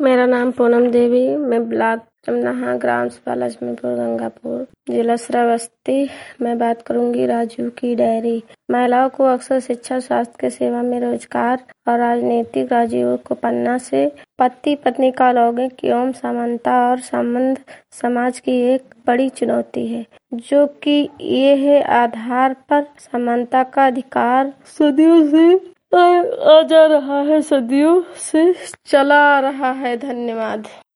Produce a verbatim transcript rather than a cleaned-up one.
मेरा नाम पूनम देवी, मैं ब्लॉक जमनाहा, ग्राम सभा लक्ष्मीपुर, गंगापुर, जिला श्रावस्ती। मैं बात करूंगी राजू की डायरी। महिलाओं को अक्सर शिक्षा, स्वास्थ्य के सेवा में रोजगार और राजनीतिक राजीव को पन्ना से पति पत्नी का लौकिक एवं समानता और संबंध समाज की एक बड़ी चुनौती है, जो कि ये है आधार पर समानता का अधिकार सदियों से आ जा रहा है, सदियों से चला आ रहा है। धन्यवाद।